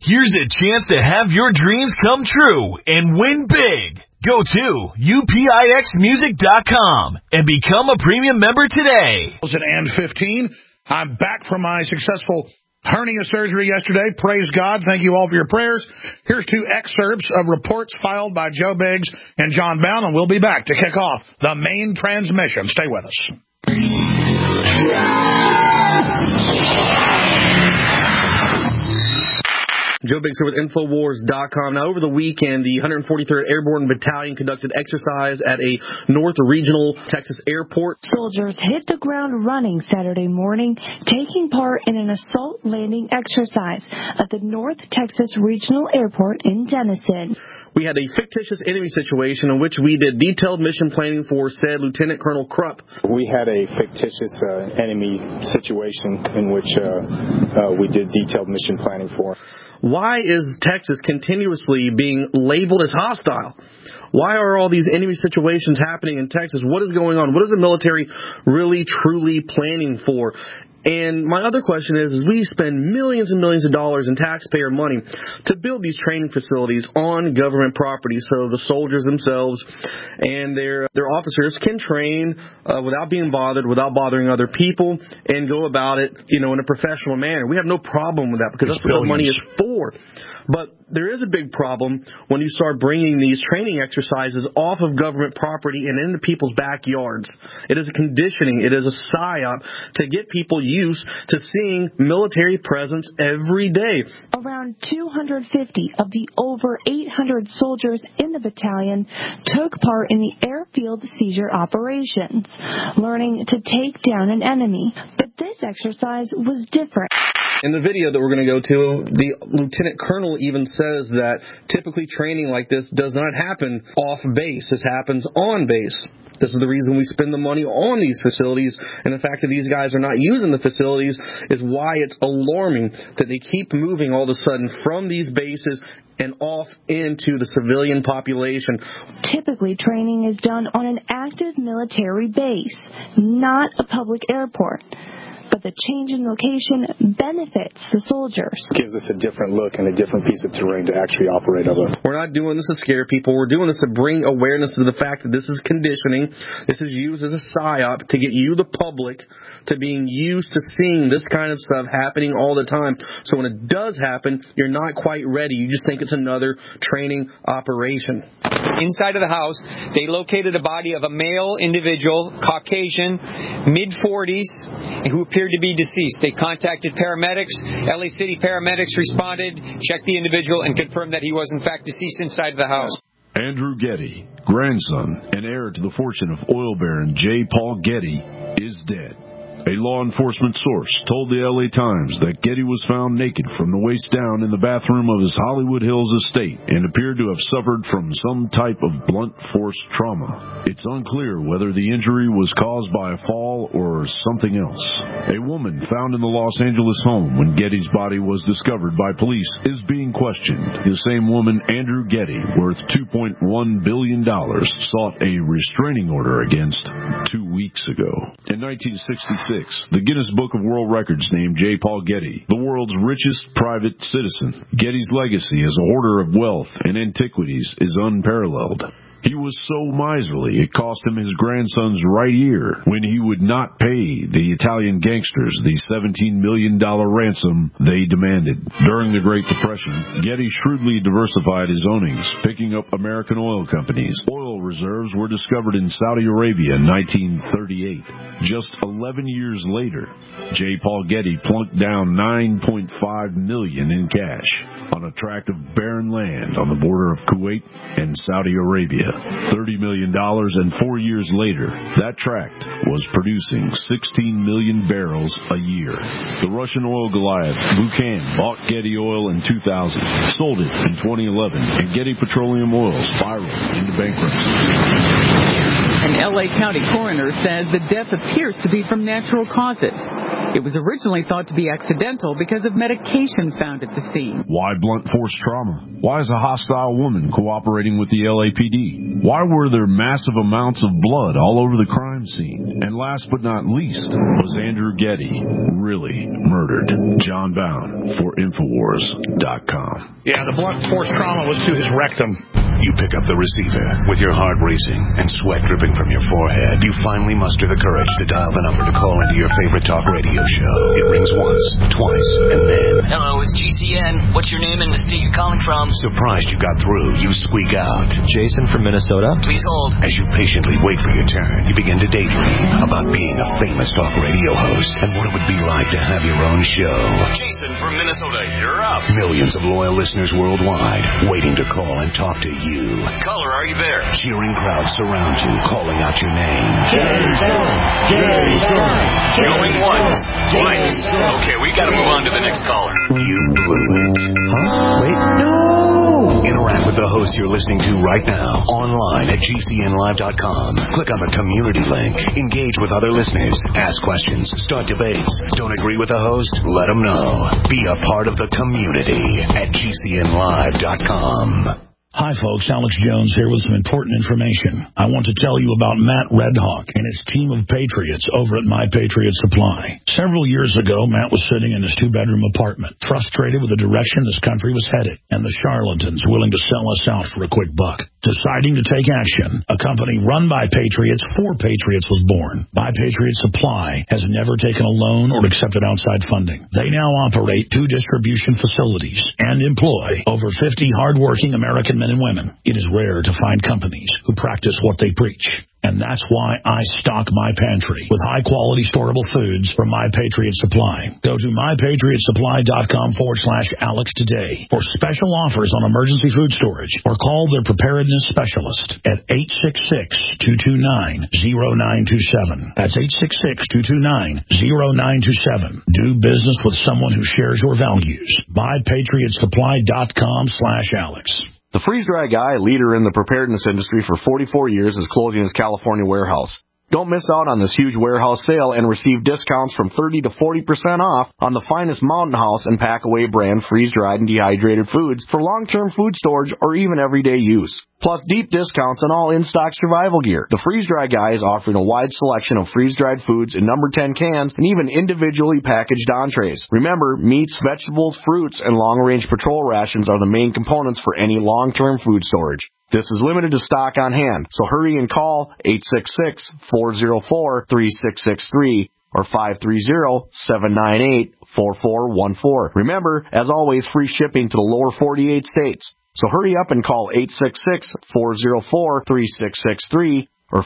Here's a chance to have your dreams come true and win big. Go to UPIXmusic.com and become a premium member today. And 15. I'm back from my successful hernia surgery yesterday. Praise God. Thank you all for your prayers. Here's 2 excerpts of reports filed by Joe Biggs and John Bowne, and we'll be back to kick off the main transmission. Stay with us. Joe Biggs here with Infowars.com. Now, over the weekend, the 143rd Airborne Battalion conducted exercise at a North Regional Texas airport. Soldiers hit the ground running Saturday morning, taking part in an assault landing exercise at the North Texas Regional Airport in Denison. We had a fictitious enemy situation in which we did detailed mission planning for said Lieutenant Colonel Krupp. We had a fictitious enemy situation in which we did detailed mission planning for. Why is Texas continuously being labeled as hostile? Why are all these enemy situations happening in Texas? What is going on? What is the military really, truly planning for? And my other question is we spend millions and millions of dollars in taxpayer money to build these training facilities on government property so the soldiers themselves and their officers can train without being bothered, without bothering other people, and go about it, in a professional manner. We have no problem with that because that's what the money is for. But there is a big problem when you start bringing these training exercises off of government property and into people's backyards. It is a conditioning. It is a psyop to get people used to seeing military presence every day. Around 250 of the over 800 soldiers in the battalion took part in the airfield seizure operations, learning to take down an enemy. But this exercise was different. In the video that we're going to go to, the lieutenant colonel even says that typically training like this does not happen off base. This happens on base. This is the reason we spend the money on these facilities, and the fact that these guys are not using the facilities is why it's alarming that they keep moving all of a sudden from these bases and off into the civilian population. Typically, training is done on an active military base, not a public airport. But the change in location benefits the soldiers. It gives us a different look and a different piece of terrain to actually operate over. We're not doing this to scare people. We're doing this to bring awareness to the fact that this is conditioning. This is used as a psyop to get you, the public, to being used to seeing this kind of stuff happening all the time. So when it does happen, you're not quite ready. You just think it's another training operation. Inside of the house, they located a body of a male individual, Caucasian, mid-40s, who appeared to be deceased. They contacted paramedics. LA City paramedics responded, checked the individual, and confirmed that he was, in fact, deceased inside of the house. Andrew Getty, grandson and heir to the fortune of oil baron J. Paul Getty, is dead. A law enforcement source told the LA Times that Getty was found naked from the waist down in the bathroom of his Hollywood Hills estate and appeared to have suffered from some type of blunt force trauma. It's unclear whether the injury was caused by a fall or something else. A woman found in the Los Angeles home when Getty's body was discovered by police is being questioned. The same woman, Andrew Getty, worth $2.1 billion, sought a restraining order against 2 weeks ago. In 1966, the Guinness Book of World Records named J. Paul Getty the world's richest private citizen. Getty's legacy as a hoarder of wealth and antiquities is unparalleled. He was so miserly it cost him his grandson's right ear when he would not pay the Italian gangsters the $17 million ransom they demanded. During the Great Depression, Getty shrewdly diversified his ownings, picking up American oil companies. Oil reserves were discovered in Saudi Arabia in 1938. Just 11 years later, J. Paul Getty plunked down $9.5 million in cash on a tract of barren land on the border of Kuwait and Saudi Arabia. $30 million, and 4 years later, that tract was producing 16 million barrels a year. The Russian oil Goliath, Buchan, bought Getty Oil in 2000, sold it in 2011, and Getty Petroleum Oil spiraled into bankruptcy. An L.A. County coroner says the death appears to be from natural causes. It was originally thought to be accidental because of medication found at the scene. Why blunt force trauma? Why is a hostile woman cooperating with the LAPD? Why were there massive amounts of blood all over the crime scene? And last but not least, was Andrew Getty really murdered? John Bound for Infowars.com. Yeah, the blunt force trauma was to his rectum. You pick up the receiver with your heart racing and sweat dripping from your forehead. You finally muster the courage to dial the number to call into your favorite talk radio show. It rings once, twice, and then... Hello, it's GCN. What's your name and the state you're calling from? Surprised you got through, you squeak out. Jason from Minnesota. Please hold. As you patiently wait for your turn, you begin to daydream about being a famous talk radio host and what it would be like to have your own show. Jason from Minnesota, you're up. Millions of loyal listeners worldwide waiting to call and talk to you. Caller, are you there? Cheering crowds surround you, calling out your name. Jason! Jason! Going once, twice. Okay, we gotta move on to the next caller. You blew it. Huh? Wait, no! Interact with the host you're listening to right now, online at GCNlive.com. Click on the community link. Engage with other listeners. Ask questions. Start debates. Don't agree with the host? Let them know. Be a part of the community at GCNlive.com. Hi, folks. Alex Jones here with some important information. I want to tell you about Matt Redhawk and his team of patriots over at My Patriot Supply. Several years ago, Matt was sitting in his two-bedroom apartment, frustrated with the direction this country was headed, and the charlatans willing to sell us out for a quick buck. Deciding to take action, a company run by patriots for patriots was born. My Patriot Supply has never taken a loan or accepted outside funding. They now operate 2 distribution facilities and employ over 50 hardworking American men and women. It is rare to find companies who practice what they preach. And that's why I stock my pantry with high-quality storable foods from My Patriot Supply. Go to mypatriotsupply.com/Alex today for special offers on emergency food storage, or call their preparedness specialist at 866-229-0927. That's 866-229-0927. Do business with someone who shares your values. mypatriotsupply.com/Alex. The freeze-dry guy, leader in the preparedness industry for 44 years, is closing his California warehouse. Don't miss out on this huge warehouse sale and receive discounts from 30 to 40% off on the finest Mountain House and Packaway brand freeze-dried and dehydrated foods for long-term food storage or even everyday use. Plus deep discounts on all in-stock survival gear. The freeze-dry guy is offering a wide selection of freeze-dried foods in number 10 cans and even individually packaged entrees. Remember, meats, vegetables, fruits, and long-range patrol rations are the main components for any long-term food storage. This is limited to stock on hand, so hurry and call 866-404-3663 or 530-798-4414. Remember, as always, free shipping to the lower 48 states. So hurry up and call 866-404-3663 or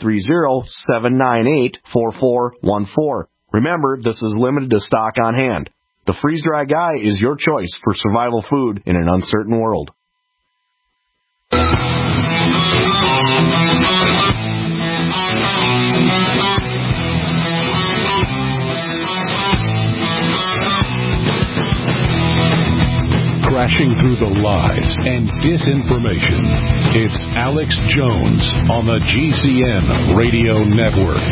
530-798-4414. Remember, this is limited to stock on hand. The freeze-dry guy is your choice for survival food in an uncertain world. Crashing through the lies and disinformation. It's Alex Jones on the GCN Radio Network.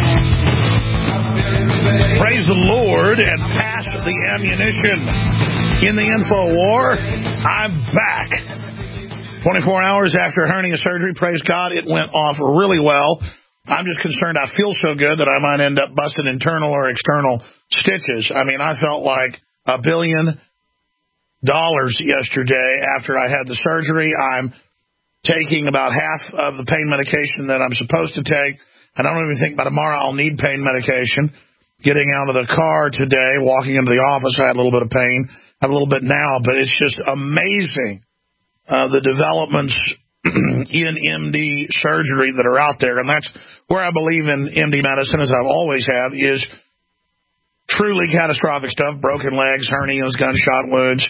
Praise the Lord and pass the ammunition. In the info war, I'm back. 24 hours after hernia surgery, praise God, it went off really well. I'm just concerned I feel so good that I might end up busting internal or external stitches. I mean, I felt like $1 billion yesterday after I had the surgery. I'm taking about half of the pain medication that I'm supposed to take. I don't even think by tomorrow I'll need pain medication. Getting out of the car today, walking into the office, I had a little bit of pain. I have a little bit now, but it's just amazing. The developments in MD surgery that are out there, and that's where I believe in MD medicine, as I've always have, is truly catastrophic stuff, broken legs, hernias, gunshot wounds,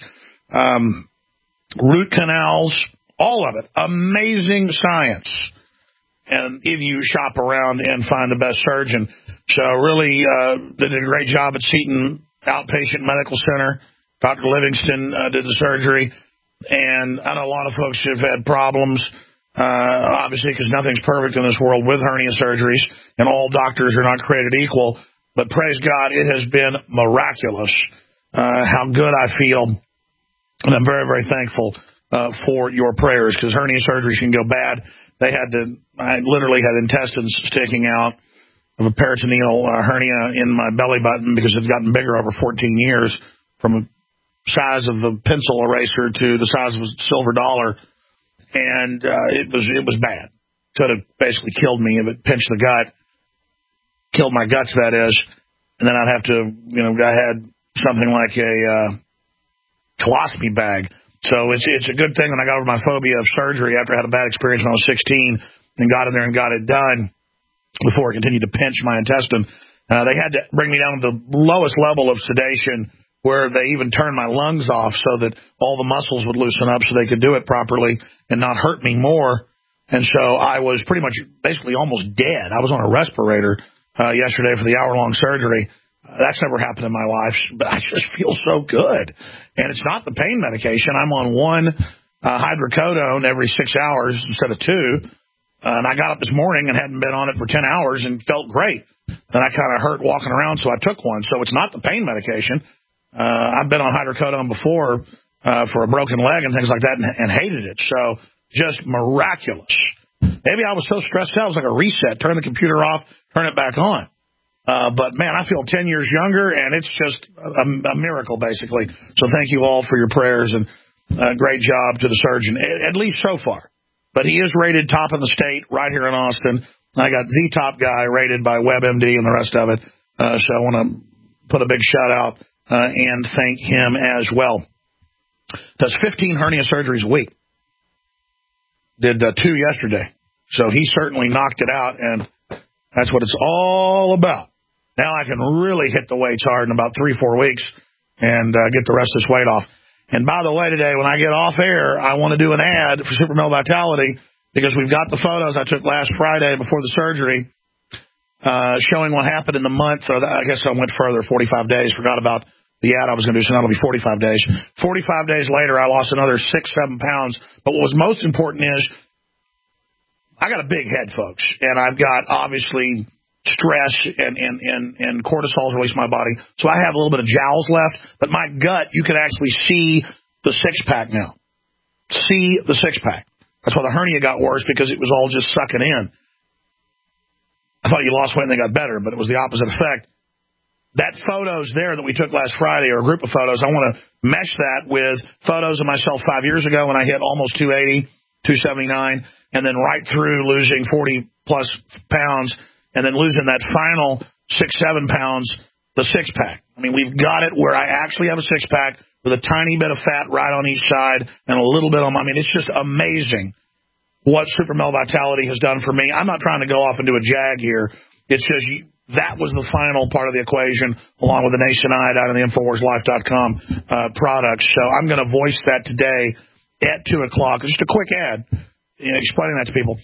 root canals, all of it. Amazing science. And if you shop around and find the best surgeon. So really, they did a great job at Seton Outpatient Medical Center. Dr. Livingston did the surgery. And I know a lot of folks have had problems, obviously, because nothing's perfect in this world with hernia surgeries, and all doctors are not created equal. But praise God, it has been miraculous how good I feel. And I'm very, very thankful for your prayers, because hernia surgeries can go bad. I literally had intestines sticking out. of a peritoneal hernia in my belly button because it's gotten bigger over 14 years from a size of a pencil eraser to the size of a silver dollar. And it was bad. Could have basically killed me if it pinched the gut. Killed my guts, that is. And then I'd have to, I had something like a colostomy bag. So it's a good thing when I got over my phobia of surgery after I had a bad experience when I was 16 and got in there and got it done before it continued to pinch my intestine. They had to bring me down to the lowest level of sedation where they even turned my lungs off so that all the muscles would loosen up so they could do it properly and not hurt me more. And so I was pretty much basically almost dead. I was on a respirator yesterday for the hour-long surgery. That's never happened in my life, but I just feel so good. And it's not the pain medication. I'm on one hydrocodone every 6 hours instead of 2. And I got up this morning and hadn't been on it for 10 hours and felt great. Then I kind of hurt walking around, so I took one. So it's not the pain medication. I've been on hydrocodone before for a broken leg and things like that and hated it. So just miraculous. Maybe I was so stressed out, it was like a reset. Turn the computer off, turn it back on. But, man, I feel 10 years younger, and it's just a miracle, basically. So thank you all for your prayers, and great job to the surgeon, at least so far. But he is rated top in the state right here in Austin. I got the top guy rated by WebMD and the rest of it. So I want to put a big shout-out and thank him as well. Does 15 hernia surgeries a week. Did 2 yesterday. So he certainly knocked it out, and that's what it's all about. Now I can really hit the weights hard in about 3-4 weeks and get the rest of this weight off. And by the way, today, when I get off air, I want to do an ad for Super Male Vitality because we've got the photos I took last Friday before the surgery showing what happened in the month. So I guess I went further, 45 days. Forgot about the ad I was going to do, so that'll be 45 days. 45 days later, I lost another 6-7 pounds. But what was most important is I got a big head, folks, and I've got, obviously, stress and cortisol released in my body. So I have a little bit of jowls left, but my gut, you can actually see the six-pack now. See the six-pack. That's why the hernia got worse, because it was all just sucking in. I thought you lost weight and they got better, but it was the opposite effect. That photos there that we took last Friday, or a group of photos, I want to mesh that with photos of myself 5 years ago when I hit almost 280, 279, and then right through losing 40-plus pounds, and then losing that final 6-7 pounds, the six-pack. I mean, we've got it where I actually have a six-pack with a tiny bit of fat right on each side and a little bit on my... I mean, it's just amazing what Super Male Vitality has done for me. I'm not trying to go off and do a jag here. It's just that was the final part of the equation, along with the Nationide out of the InfoWarsLife.com products. So I'm going to voice that today at 2 o'clock. Just a quick ad, explaining that to people.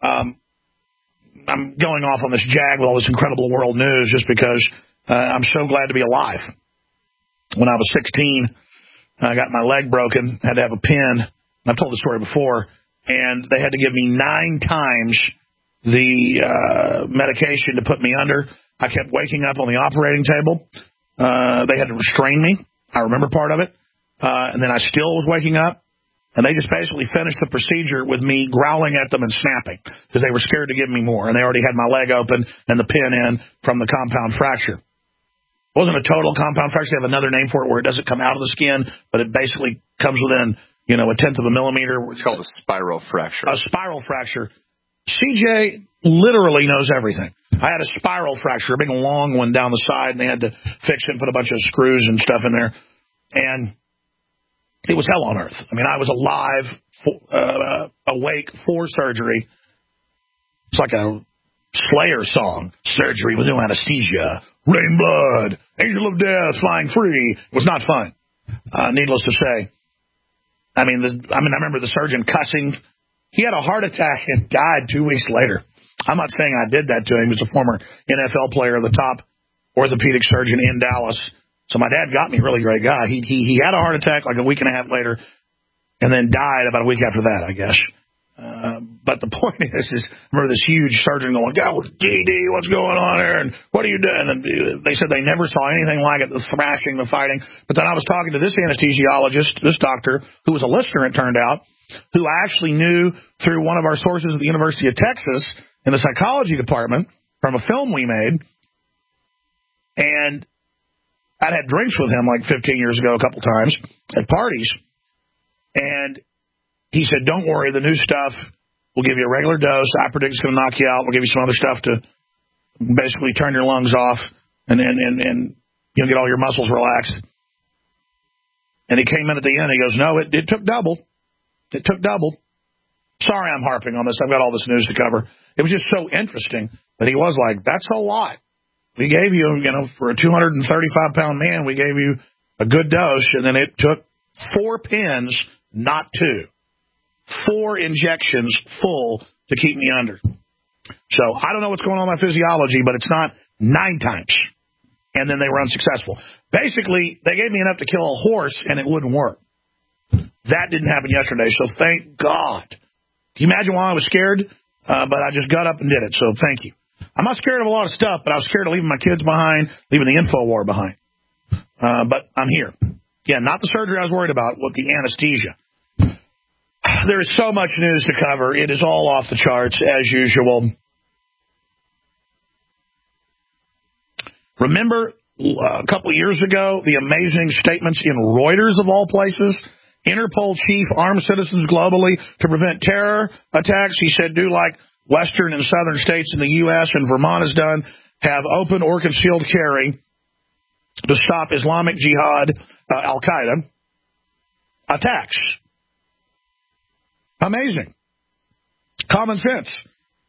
I'm going off on this jag with all this incredible world news just because I'm so glad to be alive. When I was 16, I got my leg broken, had to have a pin. I've told the story before, and they had to give me 9 times the medication to put me under. I kept waking up on the operating table. They had to restrain me. I remember part of it. And then I still was waking up. And they just basically finished the procedure with me growling at them and snapping because they were scared to give me more. And they already had my leg open and the pin in from the compound fracture. It wasn't a total compound fracture. They have another name for it where it doesn't come out of the skin, but it basically comes within, 1/10 of a millimeter. It's called a spiral fracture. A spiral fracture. CJ literally knows everything. I had a spiral fracture, a big long one down the side, and they had to fix it and put a bunch of screws and stuff in there. And it was hell on earth. I mean, I was alive, awake for surgery. It's like a Slayer song. Surgery with no anesthesia. Rain blood. Angel of death flying free. It was not fun. Needless to say. I remember the surgeon cussing. He had a heart attack and died 2 weeks later. I'm not saying I did that to him. He was a former NFL player, the top orthopedic surgeon in Dallas. So my dad got me, really great guy. He had a heart attack like a week and a half later and then died about a week after that, I guess. But the point is I remember this huge surgeon going, "God, DD, what's going on there? And what are you doing?" And they said they never saw anything like it, the thrashing, the fighting. But then I was talking to this anesthesiologist, this doctor, who was a listener, it turned out, who I actually knew through one of our sources at the University of Texas in the psychology department. from a film we made. And I'd had drinks with him like 15 years ago a couple times at parties. And he said, don't worry, the new stuff will give you a regular dose. I predict it's going to knock you out. We'll give you some other stuff to basically turn your lungs off and you'll get all your muscles relaxed. And he came in at the end. He goes, no, it took double. It took double. Sorry I'm harping on this. I've got all this news to cover. It was just so interesting that he was like, that's a lot. We gave you, for a 235-pound man, we gave you a good dose, and then it took 4 pins, not 2. 4 injections full to keep me under. So I don't know what's going on in my physiology, but it's not 9 times. And then they were unsuccessful. Basically, they gave me enough to kill a horse, and it wouldn't work. That didn't happen yesterday, so thank God. Can you imagine why I was scared? But I just got up and did it, so thank you. I'm not scared of a lot of stuff, but I was scared of leaving my kids behind, leaving the info war behind. But I'm here. Yeah, not the surgery I was worried about, with the anesthesia. There is so much news to cover. It is all off the charts, as usual. Remember a couple of years ago, the amazing statements in Reuters, of all places? Interpol chief armed citizens globally to prevent terror attacks. He said, do like western and southern states in the U.S. and Vermont has done, have open or concealed carry to stop Islamic Jihad, Al-Qaeda attacks. Amazing. Common sense.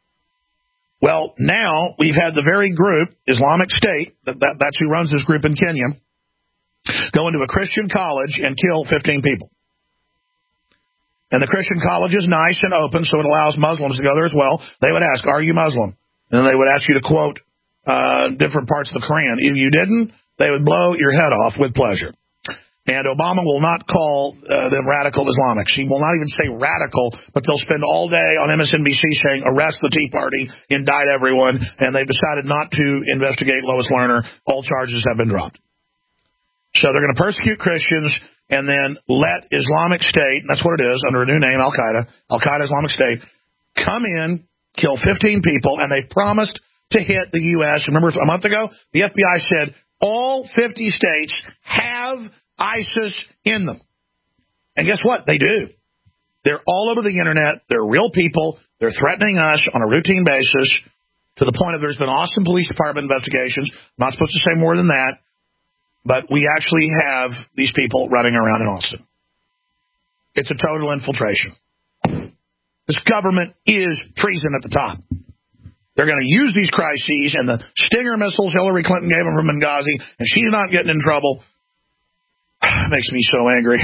Well, now we've had the very group, Islamic State, that's who runs this group in Kenya, go into a Christian college and kill 15 people. And the Christian college is nice and open, so it allows Muslims to go there as well. They would ask, are you Muslim? And they would ask you to quote different parts of the Quran. If you didn't, they would blow your head off with pleasure. And Obama will not call them radical Islamics. He will not even say radical, but they'll spend all day on MSNBC saying, arrest the Tea Party, indict everyone, and they've decided not to investigate Lois Lerner. All charges have been dropped. So they're going to persecute Christians and then let Islamic State, that's what it is, under a new name, Al-Qaeda Islamic State, come in, kill 15 people, and they promised to hit the U.S. Remember a month ago, the FBI said all 50 states have ISIS in them. And guess what? They do. They're all over the internet. They're real people. They're threatening us on a routine basis to the point of there's been Austin Police Department investigations. I'm not supposed to say more than that. But we actually have these people running around in Austin. It's a total infiltration. This government is treason at the top. They're going to use these crises and the Stinger missiles Hillary Clinton gave them from Benghazi, and she's not getting in trouble. Makes me so angry.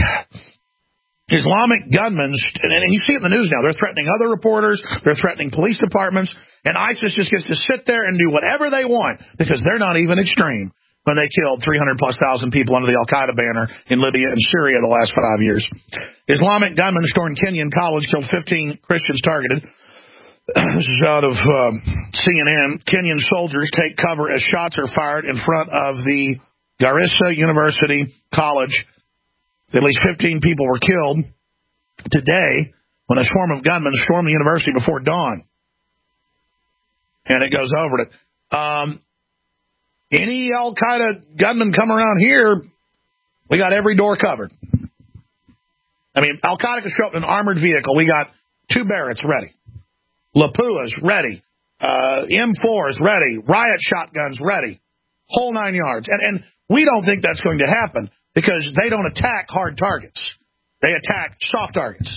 Islamic gunmen, and you see it in the news now, they're threatening other reporters, they're threatening police departments, and ISIS just gets to sit there and do whatever they want because they're not even extreme. When they killed 300,000+ people under the Al-Qaeda banner in Libya and Syria the last 5 years. Islamic gunmen stormed Kenyan college, killed 15 Christians targeted. This is out of CNN. Kenyan soldiers take cover as shots are fired in front of the Garissa University College. At least 15 people were killed today when a swarm of gunmen stormed the university before dawn. And it goes over it. Any Al-Qaeda gunman come around here, we got every door covered. I mean, Al-Qaeda could show up in an armored vehicle. We got 2 Barretts ready. Lapuas ready. M4s ready. Riot shotguns ready. Whole 9 yards. And we don't think that's going to happen because they don't attack hard targets. They attack soft targets.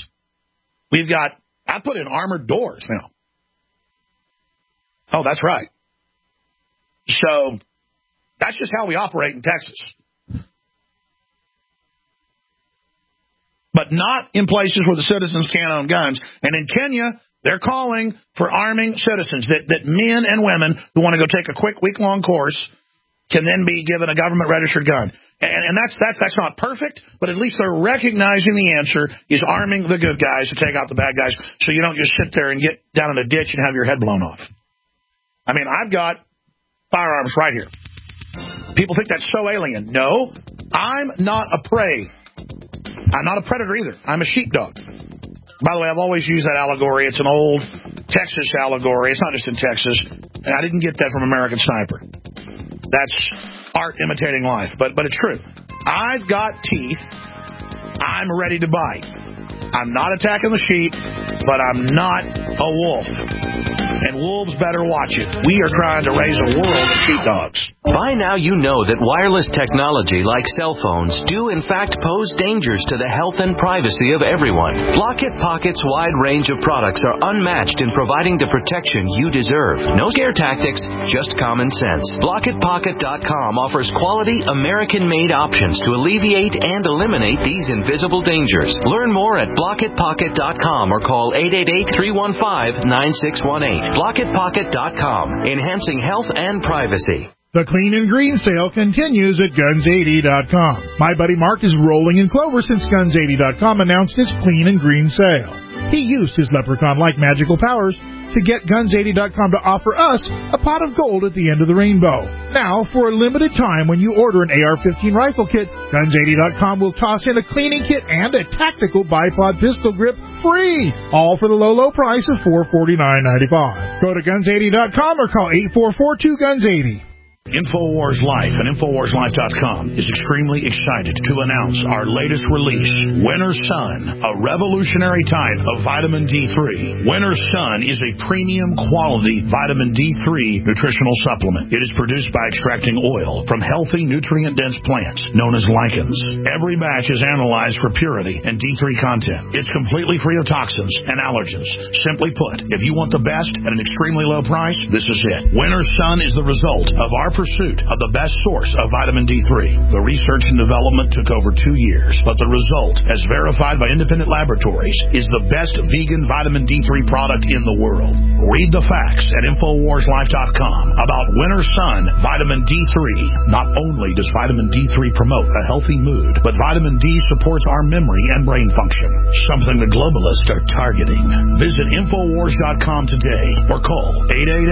I put in armored doors now. Oh, that's right. So that's just how we operate in Texas. But not in places where the citizens can't own guns. And in Kenya, they're calling for arming citizens, that men and women who want to go take a quick week-long course can then be given a government-registered gun. And that's not perfect, but at least they're recognizing the answer is arming the good guys to take out the bad guys so you don't just sit there and get down in a ditch and have your head blown off. I mean, I've got firearms right here. People think that's so alien. No, I'm not a prey. I'm not a predator either. I'm a sheepdog. By the way, I've always used that allegory. It's an old Texas allegory. It's not just in Texas. And I didn't get that from American Sniper. That's art imitating life. But it's true. I've got teeth. I'm ready to bite. I'm not attacking the sheep, but I'm not a wolf. And wolves better watch it. We are trying to raise a world of sheepdogs. By now you know that wireless technology like cell phones do in fact pose dangers to the health and privacy of everyone. Blockit Pocket's wide range of products are unmatched in providing the protection you deserve. No scare tactics, just common sense. BlockitPocket.com offers quality American-made options to alleviate and eliminate these invisible dangers. Learn more at BlockitPocket.com or call 888-315-9618. BlockitPocket.com, enhancing health and privacy. The Clean and Green sale continues at Guns80.com. My buddy Mark is rolling in clover since Guns80.com announced its Clean and Green sale. He used his leprechaun-like magical powers to get Guns80.com to offer us a pot of gold at the end of the rainbow. Now, for a limited time, when you order an AR-15 rifle kit, Guns80.com will toss in a cleaning kit and a tactical bipod pistol grip free, all for the low, low price of $449.95. Go to Guns80.com or call 844-2-GUNS80. InfoWars Life and InfoWarsLife.com is extremely excited to announce our latest release, Winter Sun, a revolutionary type of vitamin D3. Winter Sun is a premium quality vitamin D3 nutritional supplement. It is produced by extracting oil from healthy, nutrient-dense plants known as lichens. Every batch is analyzed for purity and D3 content. It's completely free of toxins and allergens. Simply put, if you want the best at an extremely low price, this is it. Winter Sun is the result of our pursuit of the best source of vitamin D3. The research and development took over 2 years, but the result, as verified by independent laboratories, is the best vegan vitamin D3 product in the world. Read the facts at InfoWarsLife.com about Winter Sun Vitamin D3. Not only does vitamin D3 promote a healthy mood, but vitamin D supports our memory and brain function, something the globalists are targeting. Visit InfoWars.com today or call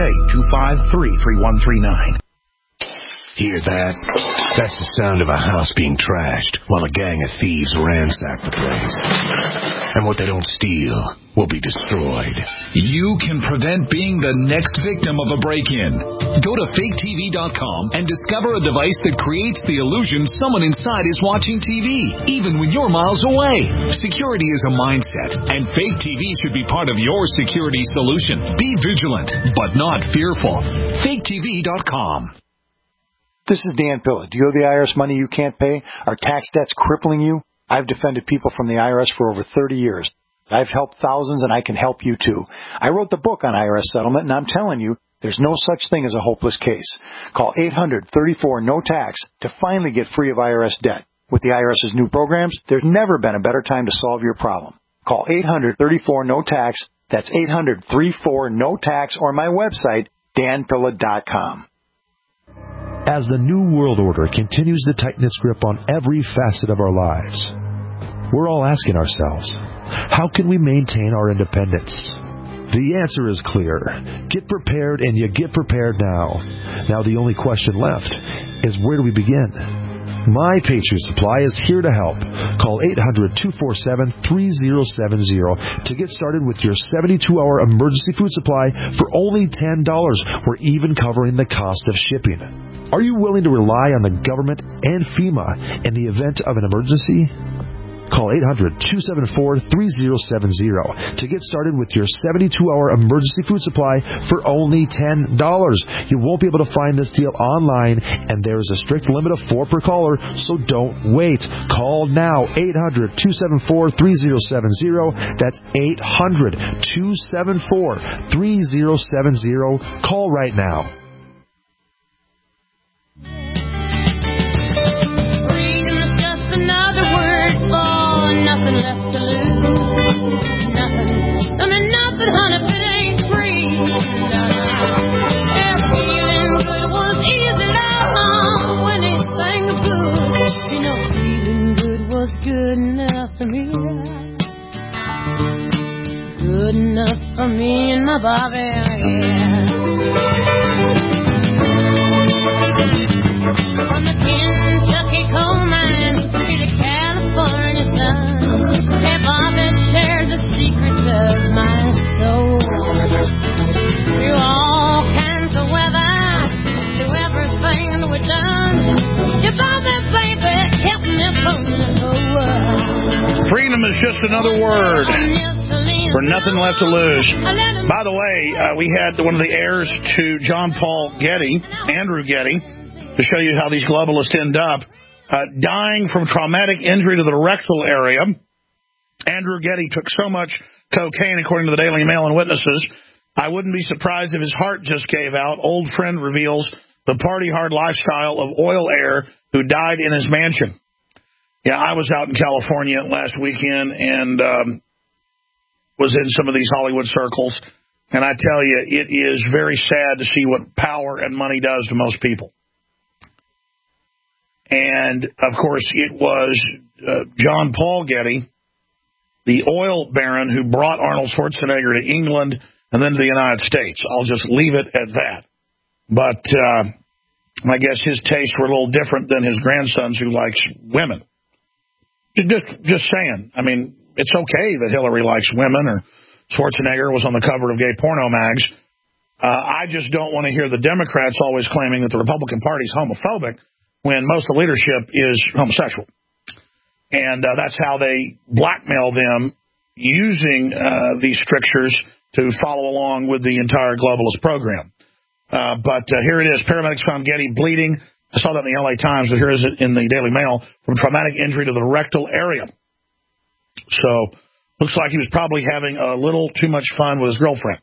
888-253-3139. Hear that? That's the sound of a house being trashed while a gang of thieves ransack the place. And what they don't steal will be destroyed. You can prevent being the next victim of a break-in. Go to faketv.com and discover a device that creates the illusion someone inside is watching TV, even when you're miles away. Security is a mindset, and Fake TV should be part of your security solution. Be vigilant, but not fearful. faketv.com. This is Dan Pilla. Do you owe the IRS money you can't pay? Are tax debts crippling you? I've defended people from the IRS for over 30 years. I've helped thousands, and I can help you too. I wrote the book on IRS settlement, and I'm telling you, there's no such thing as a hopeless case. Call 800-34-NO-TAX to finally get free of IRS debt. With the IRS's new programs, there's never been a better time to solve your problem. Call 800-34-NO-TAX. That's 800-34-NO-TAX, or my website, danpilla.com. As the New World Order continues to tighten its grip on every facet of our lives, we're all asking ourselves, how can we maintain our independence? The answer is clear. Get prepared, and you get prepared now. Now the only question left is, where do we begin? My Patriot Supply is here to help. Call 800-247-3070 to get started with your 72-hour emergency food supply for only $10. We're even covering the cost of shipping. Are you willing to rely on the government and FEMA in the event of an emergency? Call 800-274-3070 to get started with your 72-hour emergency food supply for only $10. You won't be able to find this deal online, and there is a strict limit of 4 per caller, so don't wait. Call now, 800-274-3070. That's 800-274-3070. Call right now. Nothing left to lose. Nothing. I mean, nothing, honey, if it ain't free. Yeah, feeling good was easy now when he sang the blues. You know, feeling good was good enough for me. Good enough for me and my Bobby, yeah. From the Kentucky coal mines to the California sun, hey, Bobby shared the secrets of my soul. Just another word for Nothing Left to Lose. By the way, we had one of the heirs to John Paul Getty, Andrew Getty, to show you how these globalists end up, dying from traumatic injury to the rectal area. Andrew Getty took so much cocaine, according to the Daily Mail and witnesses, I wouldn't be surprised if his heart just gave out. Old friend reveals the party-hard lifestyle of oil heir who died in his mansion. Yeah, I was out in California last weekend and was in some of these Hollywood circles, and I tell you, it is very sad to see what power and money does to most people. And, of course, it was John Paul Getty, the oil baron who brought Arnold Schwarzenegger to England and then to the United States. I'll just leave it at that. But I guess his tastes were a little different than his grandson's, who likes women. Just saying. I mean, it's okay that Hillary likes women or Schwarzenegger was on the cover of gay porno mags. I just don't want to hear the Democrats always claiming that the Republican Party is homophobic when most of the leadership is homosexual. And that's how they blackmail them, using these strictures to follow along with the entire globalist program. But here it is. Paramedics found Getty bleeding. I saw that in the LA Times, but here is it in the Daily Mail, from traumatic injury to the rectal area. So looks like he was probably having a little too much fun with his girlfriend.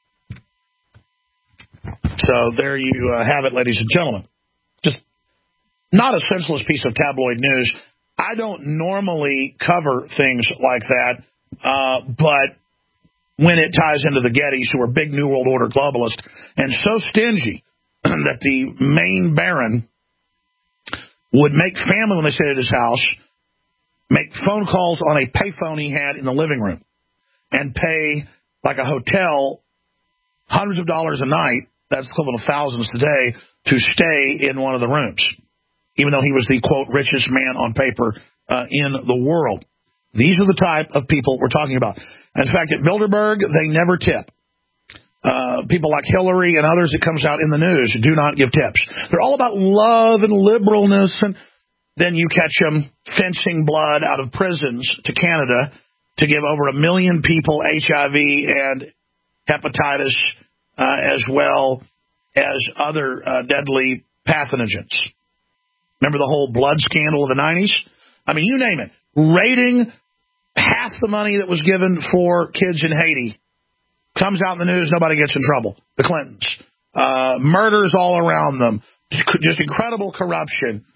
So there you have it, ladies and gentlemen. Just not a senseless piece of tabloid news. I don't normally cover things like that, but when it ties into the Gettys, who are big New World Order globalists, and so stingy that the main baron would make family, when they stayed at his house, make phone calls on a payphone he had in the living room and pay, like a hotel, hundreds of dollars a night, that's equivalent of thousands today, to stay in one of the rooms, even though he was the, quote, richest man on paper in the world. These are the type of people we're talking about. In fact, at Bilderberg, they never tip. People like Hillary and others, it comes out in the news, do not give tips. They're all about love and liberalness, and then you catch them fencing blood out of prisons to Canada to give over 1 million people HIV and hepatitis, as well as other deadly pathogens. Remember the whole blood scandal of the 90s? I mean, you name it. Raiding half the money that was given for kids in Haiti. Comes out in the news, nobody gets in trouble. The Clintons. Murders all around them. Just incredible corruption.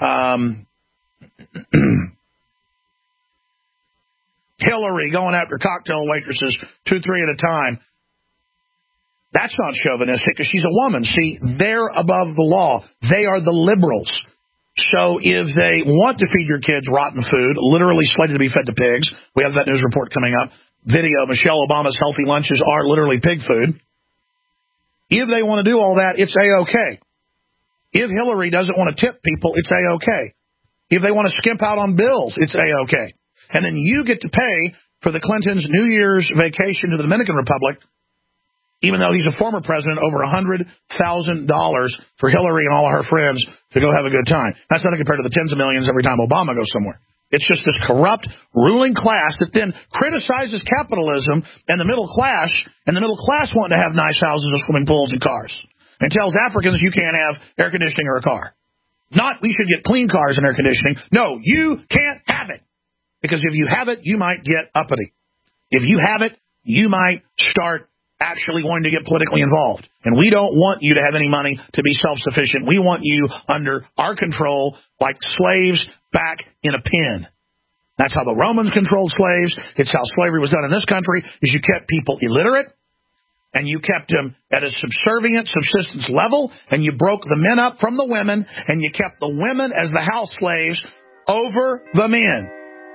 Hillary going after cocktail waitresses, 2-3 at a time. That's not chauvinistic because she's a woman. See, they're above the law. They are the liberals. So if they want to feed your kids rotten food, literally slated to be fed to pigs, we have that news report coming up. Video, Michelle Obama's healthy lunches are literally pig food. If they want to do all that, it's A-OK. If Hillary doesn't want to tip people, it's A-OK. If they want to skimp out on bills, it's A-OK. And then you get to pay for the Clintons' New Year's vacation to the Dominican Republic, even though he's a former president, over $100,000 for Hillary and all of her friends to go have a good time. That's nothing compared to the tens of millions every time Obama goes somewhere. It's just this corrupt ruling class that then criticizes capitalism and the middle class wanting to have nice houses and swimming pools and cars, and tells Africans you can't have air conditioning or a car. Not we should get clean cars and air conditioning. No, you can't have it. Because if you have it, you might get uppity. If you have it, you might start actually wanting to get politically involved. And we don't want you to have any money to be self-sufficient. We want you under our control like slaves back in a pen. That's how the Romans controlled slaves. It's how slavery was done in this country, is you kept people illiterate, and you kept them at a subservient subsistence level, and you broke the men up from the women, and you kept the women as the house slaves over the men.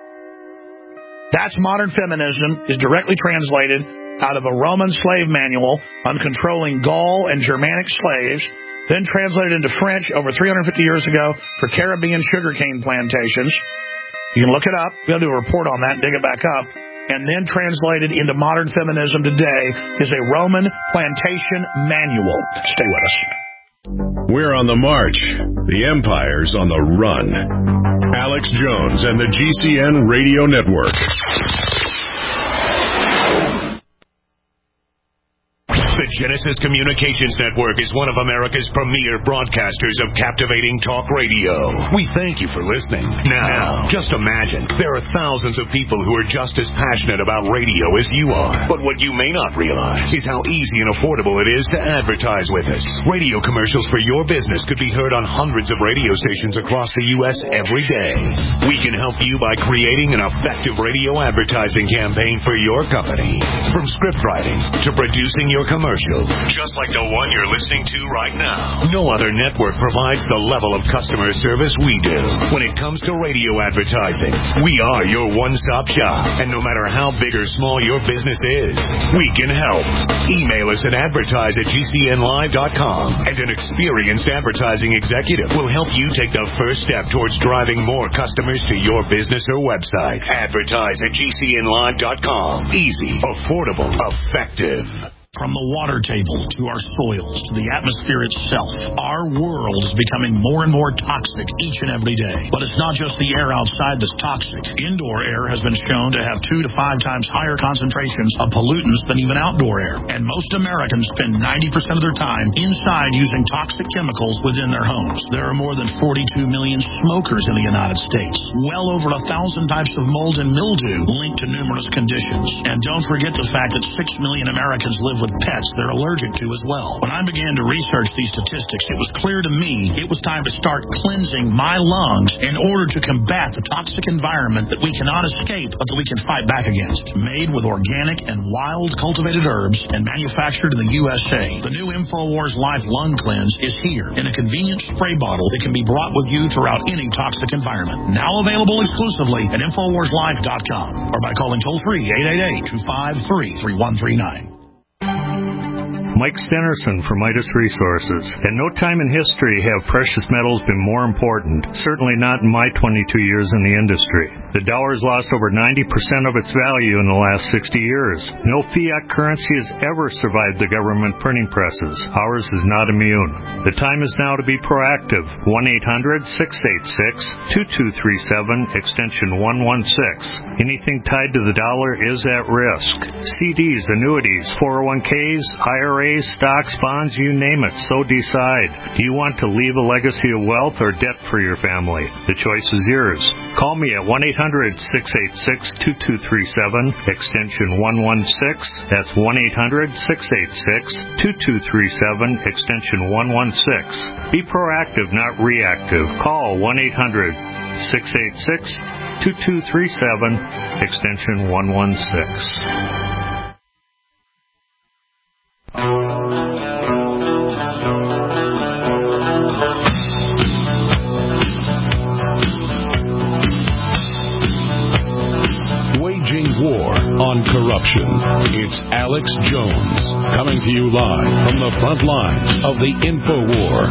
That's modern feminism, is directly translated out of a Roman slave manual on controlling Gaul and Germanic slaves, then translated into French over 350 years ago for Caribbean sugarcane plantations. You can look it up. We'll do a report on that and dig it back up. And then translated into modern feminism today is a Roman plantation manual. Stay with us. We're on the march. The empire's on the run. Alex Jones and the GCN Radio Network. The Genesis Communications Network is one of America's premier broadcasters of captivating talk radio. We thank you for listening. Now, just imagine, there are thousands of people who are just as passionate about radio as you are. But what you may not realize is how easy and affordable it is to advertise with us. Radio commercials for your business could be heard on hundreds of radio stations across the U.S. every day. We can help you by creating an effective radio advertising campaign for your company. From script writing to producing your commercial, just like the one you're listening to right now. No other network provides the level of customer service we do. When it comes to radio advertising, we are your one-stop shop. And no matter how big or small your business is, we can help. Email us at advertise@gcnlive.com, and an experienced advertising executive will help you take the first step towards driving more customers to your business or website. Advertise@gcnlive.com. Easy, affordable, effective. From the water table to our soils to the atmosphere itself, our world is becoming more and more toxic each and every day. But it's not just the air outside that's toxic. Indoor air has been shown to have 2 to 5 times higher concentrations of pollutants than even outdoor air. And most Americans spend 90% of their time inside using toxic chemicals within their homes. There are more than 42 million smokers in the United States. Well over 1,000 types of mold and mildew linked to numerous conditions. And don't forget the fact that 6 million Americans live with pets they're allergic to as well. When I began to research these statistics, it was clear to me it was time to start cleansing my lungs in order to combat the toxic environment that we cannot escape but that we can fight back against. Made with organic and wild cultivated herbs and manufactured in the USA, the new InfoWars Life Lung Cleanse is here in a convenient spray bottle that can be brought with you throughout any toxic environment. Now available exclusively at InfoWarsLife.com or by calling toll-free 888-253-3139. Mike Stenerson from Midas Resources. At no time in history have precious metals been more important, certainly not in my 22 years in the industry. The dollar has lost over 90% of its value in the last 60 years. No fiat currency has ever survived the government printing presses. Ours is not immune. The time is now to be proactive. 1-800-686-2237, extension 116. Anything tied to the dollar is at risk. CDs, annuities, 401ks, IRAs, stocks, bonds, you name it, so decide. Do you want to leave a legacy of wealth or debt for your family? The choice is yours. Call me at 1-800-686-2237, extension 116. That's 1-800-686-2237, extension 116. Be proactive, not reactive. Call 1-800-686-2237, extension 116. Waging war on corruption. It's Alex Jones coming to you live from the front lines of the InfoWar.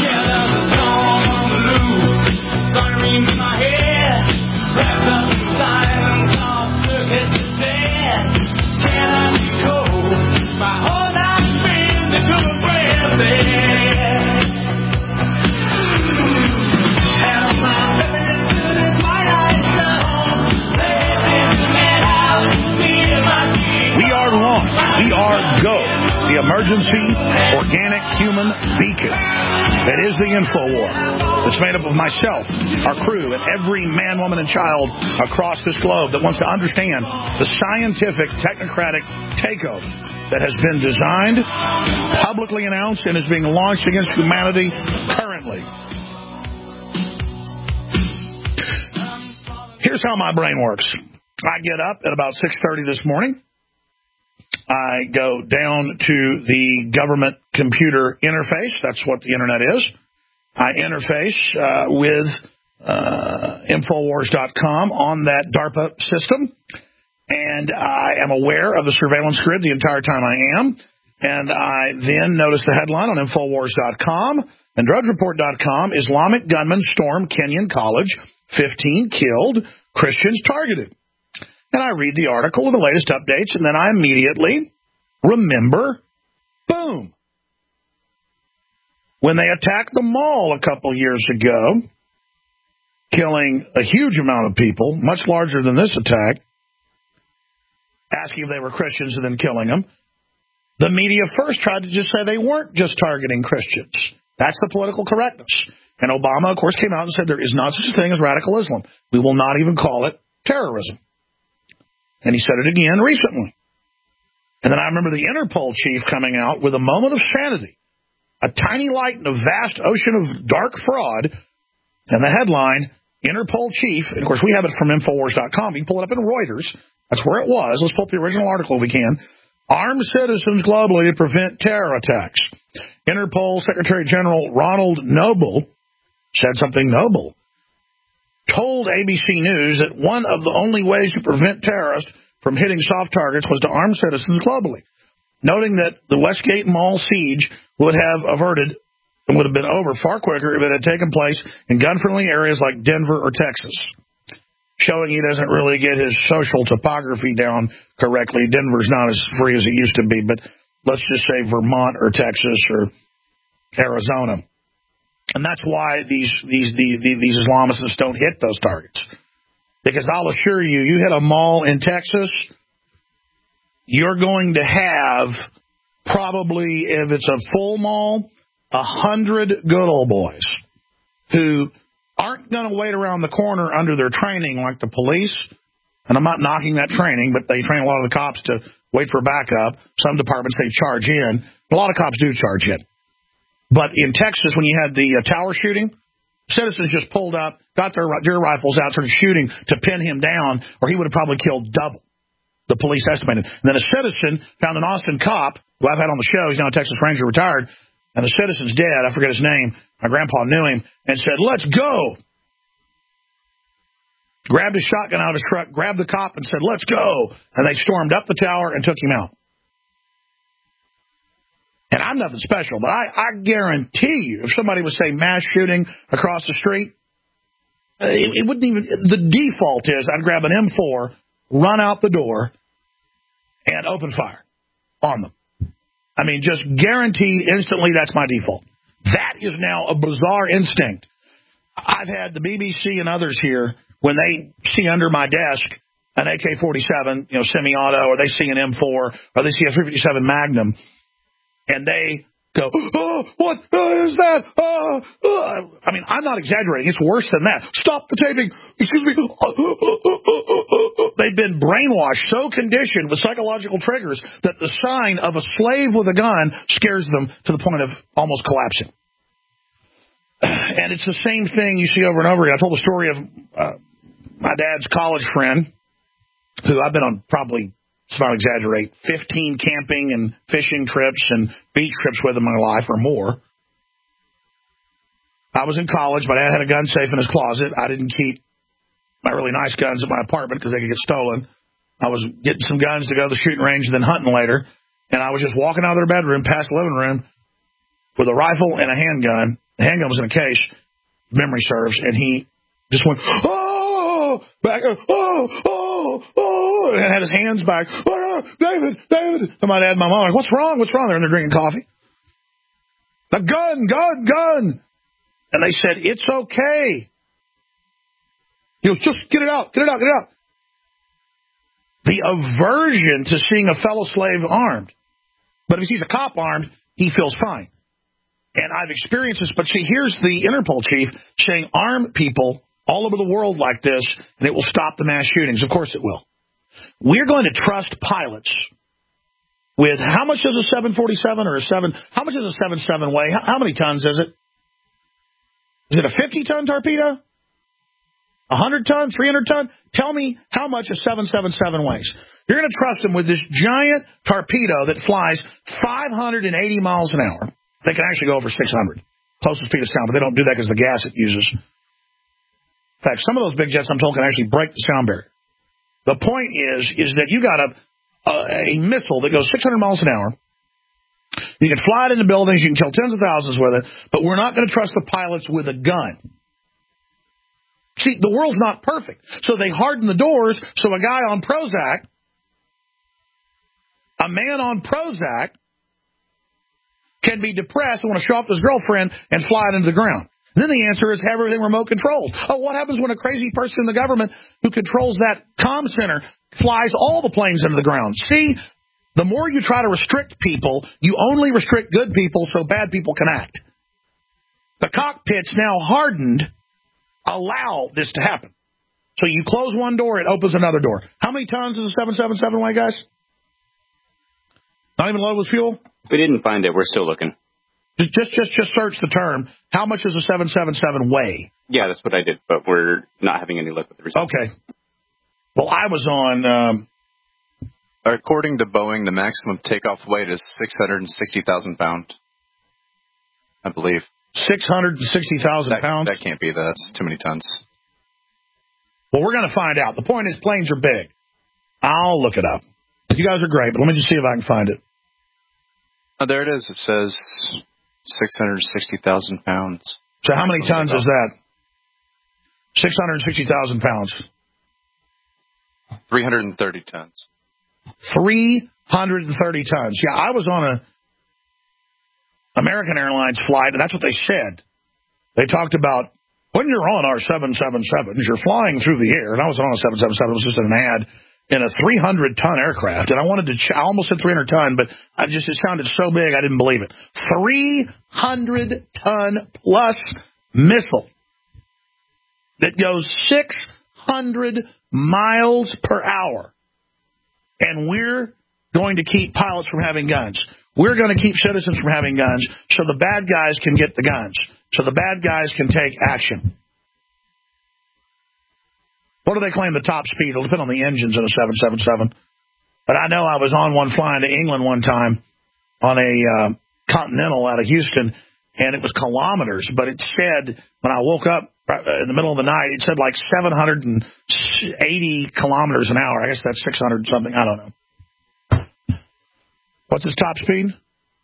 We are GO, the emergency organic human beacon. It is the InfoWar. It's made up of myself, our crew, and every man, woman, and child across this globe that wants to understand the scientific, technocratic takeover that has been designed, publicly announced, and is being launched against humanity currently. Here's how my brain works. I get up at about 6:30 this morning. I go down to the government computer interface. That's what the Internet is. I interface with Infowars.com on that DARPA system. And I am aware of the surveillance grid the entire time I am. And I then notice the headline on Infowars.com and DrudgeReport.com, Islamic gunmen storm Kenyon College, 15 killed, Christians targeted. And I read the article with the latest updates, and then I immediately remember, boom, when they attacked the mall a couple years ago, killing a huge amount of people, much larger than this attack, asking if they were Christians and then killing them. The media first tried to just say they weren't just targeting Christians. That's the political correctness. And Obama, of course, came out and said there is not such a thing as radical Islam. We will not even call it terrorism. And he said it again recently. And then I remember the Interpol chief coming out with a moment of sanity, a tiny light in a vast ocean of dark fraud, and the headline, Interpol chief, and of course we have it from Infowars.com. You can pull it up in Reuters. That's where it was. Let's pull up the original article if we can. Armed citizens globally to prevent terror attacks. Interpol Secretary General Ronald Noble said something noble. Told ABC News that one of the only ways to prevent terrorists from hitting soft targets was to arm citizens globally, noting that the Westgate Mall siege would have averted and would have been over far quicker if it had taken place in gun-friendly areas like Denver or Texas. Showing he doesn't really get his social topography down correctly. Denver's not as free as it used to be, but let's just say Vermont or Texas or Arizona. And that's why these Islamists don't hit those targets. Because I'll assure you, you hit a mall in Texas, you're going to have probably, if it's a full mall, 100 good old boys who aren't going to wait around the corner under their training like the police. And I'm not knocking that training, but they train a lot of the cops to wait for backup. Some departments, they charge in. A lot of cops do charge in. But in Texas, when you had the tower shooting, citizens just pulled up, got their deer rifles out, started shooting to pin him down, or he would have probably killed double, the police estimated. And then a citizen found an Austin cop, who I've had on the show, he's now a Texas Ranger, retired, and the citizen's dead, I forget his name, my grandpa knew him, and said, let's go. Grabbed his shotgun out of his truck, grabbed the cop and said, let's go. And they stormed up the tower and took him out. And I'm nothing special, but I guarantee you, if somebody would say mass shooting across the street, it wouldn't even, the default is I'd grab an M4, run out the door, and open fire on them. I mean, just guaranteed instantly that's my default. That is now a bizarre instinct. I've had the BBC and others here, when they see under my desk an AK-47, semi-auto, or they see an M4, or they see a 357 Magnum, and they go, oh, what is that? I mean, I'm not exaggerating. It's worse than that. Stop the taping. Excuse me. They've been brainwashed, so conditioned with psychological triggers that the sign of a slave with a gun scares them to the point of almost collapsing. And it's the same thing you see over and over again. I told the story of my dad's college friend, who I've been on probably, let's not exaggerate, 15 camping and fishing trips and beach trips with in my life or more. I was in college. My dad had a gun safe in his closet. I didn't keep my really nice guns at my apartment because they could get stolen. I was getting some guns to go to the shooting range and then hunting later. And I was just walking out of their bedroom past the living room with a rifle and a handgun. The handgun was in a case, memory serves, and he just went, oh, back, and had his hands back. Oh, David. And my dad and my mom were like, what's wrong? They're in there drinking coffee. The gun. And they said, it's okay. He goes, just get it out. The aversion to seeing a fellow slave armed. But if he sees a cop armed, he feels fine. And I've experienced this, but see, here's the Interpol chief saying arm people all over the world like this, and it will stop the mass shootings. Of course it will. We're going to trust pilots with, how much does a 747 or a 7, how much does a 7.7 weigh? How many tons is it? Is it a 50-ton torpedo? 100 ton, 300 ton? Tell me how much a 777 weighs. You're going to trust them with this giant torpedo that flies 580 miles an hour. They can actually go over 600, closest speed of sound, but they don't do that because of the gas it uses. In fact, some of those big jets, I'm told, can actually break the sound barrier. The point is that you got a missile that goes 600 miles an hour. You can fly it into buildings, you can kill tens of thousands with it, but we're not going to trust the pilots with a gun. See, the world's not perfect. So they harden the doors so a guy on Prozac, a man on Prozac, can be depressed and want to show up to his girlfriend and fly it into the ground. Then the answer is have everything remote controlled. Oh, what happens when a crazy person in the government who controls that comm center flies all the planes into the ground? See, The more you try to restrict people, you only restrict good people so bad people can act. The cockpits now hardened allow this to happen. So you close one door, it opens another door. How many tons does a 777 weigh, guys? Not even loaded with fuel? We didn't find it. We're still looking. Just search the term. How much does a 777 weigh? Yeah, that's what I did, but we're not having any luck with the results. Okay. Well, I was on... According to Boeing, the maximum takeoff weight is 660,000 pounds, I believe. 660,000 pounds? That can't be that. That's too many tons. Well, we're going to find out. The point is planes are big. I'll look it up. You guys are great, but let me just see if I can find it. Oh, there it is. It says 660,000 pounds. So how many tons is that? 660,000 pounds. 330 tons. 330 tons. Yeah, I was on a American Airlines flight, and that's what they said. They talked about, when you're on our 777s, you're flying through the air. And I was on a 777. It was just an ad in a 300-ton aircraft. And I wanted to, I almost said 300-ton, but it sounded so big I didn't believe it. 300-ton plus missile that goes 600 miles per hour. And we're going to keep pilots from having guns. We're going to keep citizens from having guns so the bad guys can get the guns, so the bad guys can take action. What do they claim the top speed? It'll depend on the engines in a 777. But I know I was on one flying to England one time on a Continental out of Houston, and it was kilometers. But it said, when I woke up in the middle of the night, it said like 780 kilometers an hour. I guess that's 600 something. I don't know. What's its top speed?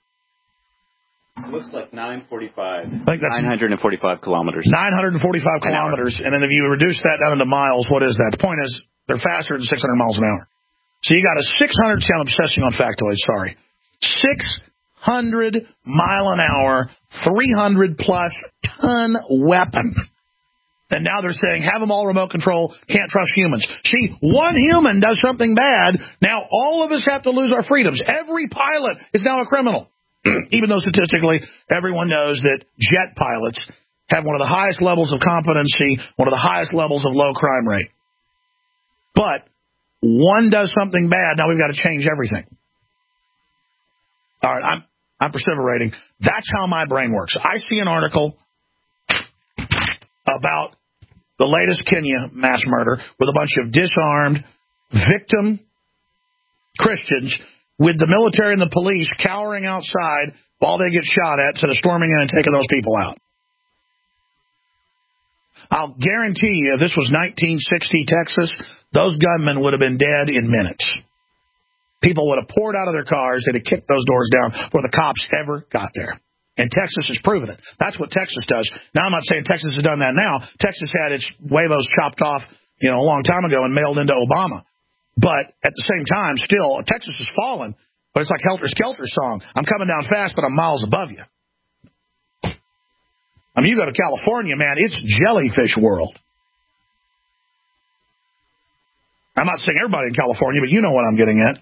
It looks like 945. I think that's 945 kilometers. 945 kilometers. And then if you reduce that down into miles, what is that? The point is, they're faster than 600 miles an hour. So you got a 600, see, I'm obsessing on factoids, sorry. 600 mile an hour, 300 plus ton weapon. And now they're saying, have them all remote control, can't trust humans. See, one human does something bad, now all of us have to lose our freedoms. Every pilot is now a criminal. Even though statistically, everyone knows that jet pilots have one of the highest levels of competency, one of the highest levels of low crime rate. But one does something bad, now we've got to change everything. All right, I'm perseverating. That's how my brain works. I see an article about the latest Kenya mass murder with a bunch of disarmed victim Christians with the military and the police cowering outside while they get shot at instead of storming in and taking those people out. I'll guarantee you, if this was 1960 Texas, those gunmen would have been dead in minutes. People would have poured out of their cars. They'd have kicked those doors down before the cops ever got there. And Texas has proven it. That's what Texas does. Now, I'm not saying Texas has done that now. Texas had its huevos chopped off, a long time ago and mailed into Obama. But at the same time, still, Texas has fallen. But it's like Helter Skelter song. I'm coming down fast, but I'm miles above you. I mean, you go to California, man, it's jellyfish world. I'm not saying everybody in California, but you know what I'm getting at.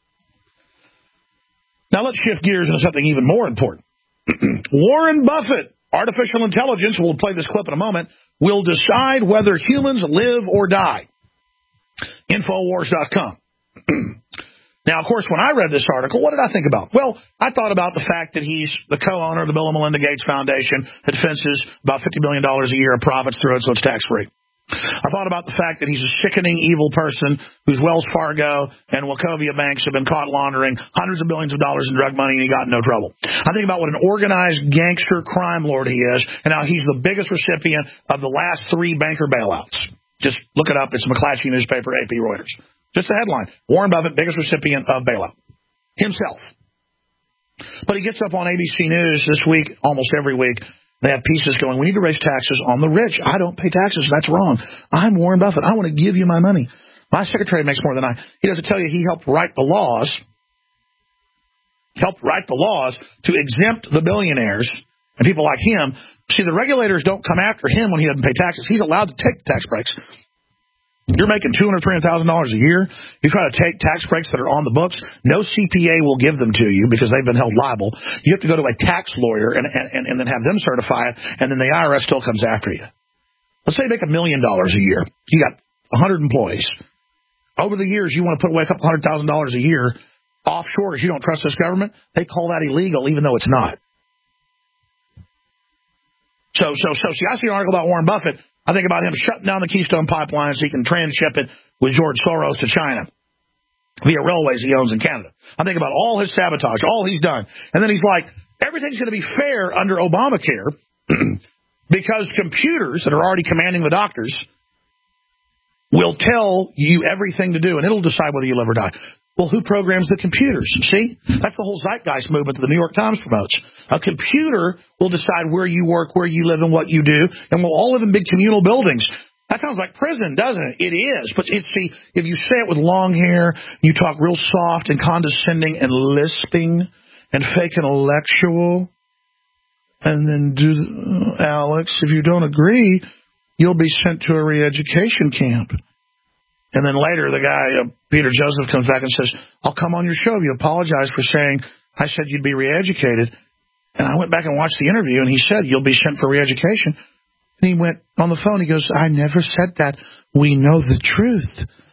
Now, let's shift gears into something even more important. Warren Buffett, artificial intelligence, we'll play this clip in a moment, will decide whether humans live or die. Infowars.com. Now, of course, when I read this article, what did I think about? Well, I thought about the fact that he's the co-owner of the Bill and Melinda Gates Foundation that fences about $50 million a year of profits through it, so it's tax-free. I thought about the fact that he's a sickening, evil person whose Wells Fargo and Wachovia banks have been caught laundering hundreds of billions of dollars in drug money, and he got in no trouble. I think about what an organized gangster crime lord he is, and how he's the biggest recipient of the last 3 banker bailouts. Just look it up. It's a McClatchy newspaper, AP Reuters. Just the headline. Warren Buffett, biggest recipient of bailout. Himself. But he gets up on ABC News this week, almost every week. They have pieces going, we need to raise taxes on the rich. I don't pay taxes. That's wrong. I'm Warren Buffett. I want to give you my money. My secretary makes more than I. He doesn't tell you he helped write the laws to exempt the billionaires and people like him. See, the regulators don't come after him when he doesn't pay taxes. He's allowed to take the tax breaks. You're making $200,000, $300,000 a year. You try to take tax breaks that are on the books. No CPA will give them to you because they've been held liable. You have to go to a tax lawyer and then have them certify it, and then the IRS still comes after you. Let's say you make $1 million a year. You got 100 employees. Over the years, you want to put away a couple $100,000 a year offshore because you don't trust this government. They call that illegal, even though it's not. So see, I see an article about Warren Buffett. I think about him shutting down the Keystone Pipeline so he can transship it with George Soros to China via railways he owns in Canada. I think about all his sabotage, all he's done. And then he's like, everything's going to be fair under Obamacare because computers that are already commanding the doctors will tell you everything to do, and it'll decide whether you live or die. Well, who programs the computers? See? That's the whole zeitgeist movement that the New York Times promotes. A computer will decide where you work, where you live, and what you do, and we'll all live in big communal buildings. That sounds like prison, doesn't it? It is. But see, if you say it with long hair, you talk real soft and condescending and lisping and fake intellectual, and then Alex, if you don't agree, you'll be sent to a re-education camp. And then later, the guy, Peter Joseph, comes back and says, I'll come on your show if you apologize for saying I said you'd be re-educated. And I went back and watched the interview, and he said, you'll be sent for re-education. And he went on the phone. He goes, I never said that. We know the truth.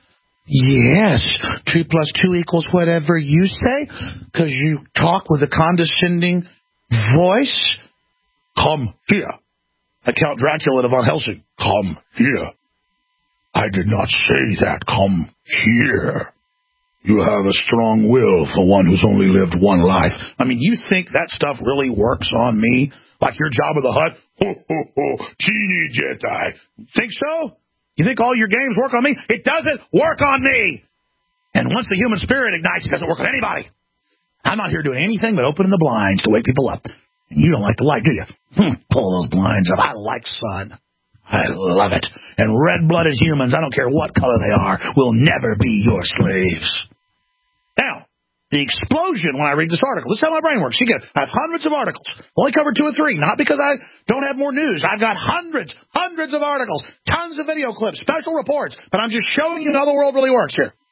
Yes, 2 plus 2 equals whatever you say, because you talk with a condescending voice. Come here. Like Count Dracula to Von Helsing. Come here. I did not say that. Come here. You have a strong will for one who's only lived one life. I mean, you think that stuff really works on me? Like your Jabba the Hutt? Ho, ho, ho, teeny Jedi. Think so? You think all your games work on me? It doesn't work on me. And once the human spirit ignites, it doesn't work on anybody. I'm not here doing anything but opening the blinds to wake people up. And you don't like the light, do you? Pull those blinds up. I like sun. I love it. And red-blooded humans, I don't care what color they are, will never be your slaves. Now, the explosion when I read this article, this is how my brain works. I have hundreds of articles. Only covered 2 or 3, not because I don't have more news. I've got hundreds of articles, tons of video clips, special reports, but I'm just showing you how the world really works here.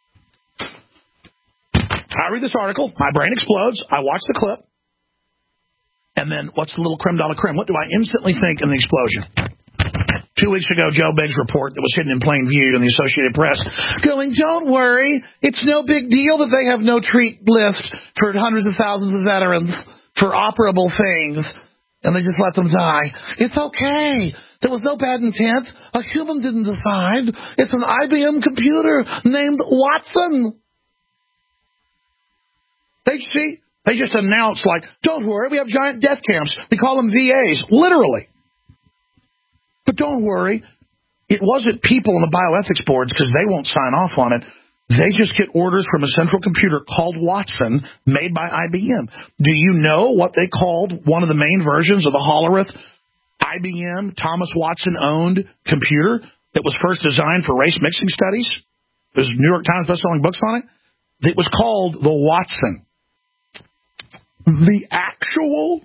I read this article, my brain explodes, I watch the clip, and then what's the little creme de la creme? What do I instantly think in the explosion? 2 weeks ago, Joe Biggs' report that was hidden in plain view in the Associated Press, going, don't worry, it's no big deal that they have no treat list for hundreds of thousands of veterans for operable things, and they just let them die. It's okay. There was no bad intent. A human didn't decide. It's an IBM computer named Watson. They just announced, like, don't worry, we have giant death camps. We call them VAs, literally. But don't worry, it wasn't people on the bioethics boards because they won't sign off on it. They just get orders from a central computer called Watson, made by IBM. Do you know what they called one of the main versions of the Hollerith IBM Thomas Watson-owned computer that was first designed for race mixing studies? There's New York Times best-selling books on it. It was called the Watson. The actual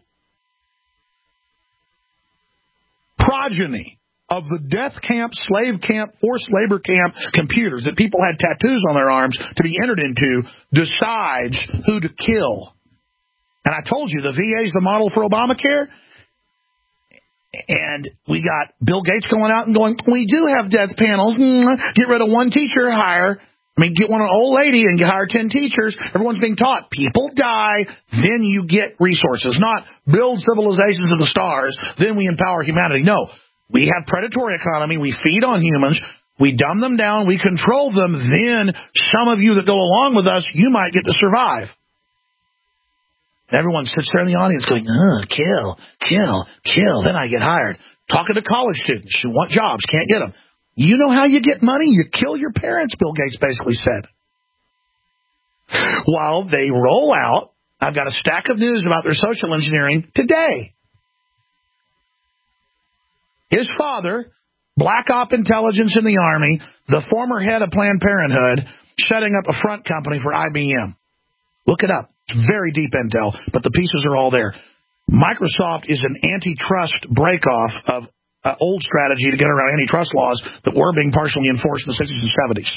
progeny of the death camp, slave camp, forced labor camp computers that people had tattoos on their arms to be entered into decides who to kill. And I told you, the VA is the model for Obamacare. And we got Bill Gates going out and going, we do have death panels. Get rid of one teacher, get one old lady and hire 10 teachers. Everyone's being taught. People die, then you get resources. Not build civilizations to the stars, then we empower humanity. No, we have predatory economy. We feed on humans. We dumb them down. We control them. Then some of you that go along with us, you might get to survive. Everyone sits there in the audience going, kill. Then I get hired. Talking to college students who want jobs, can't get them. You know how you get money? You kill your parents, Bill Gates basically said. While they roll out, I've got a stack of news about their social engineering today. His father, Black Op Intelligence in the Army, the former head of Planned Parenthood, setting up a front company for IBM. Look it up. It's very deep intel, but the pieces are all there. Microsoft is an antitrust breakoff of old strategy to get around antitrust laws that were being partially enforced in the 60s and 70s.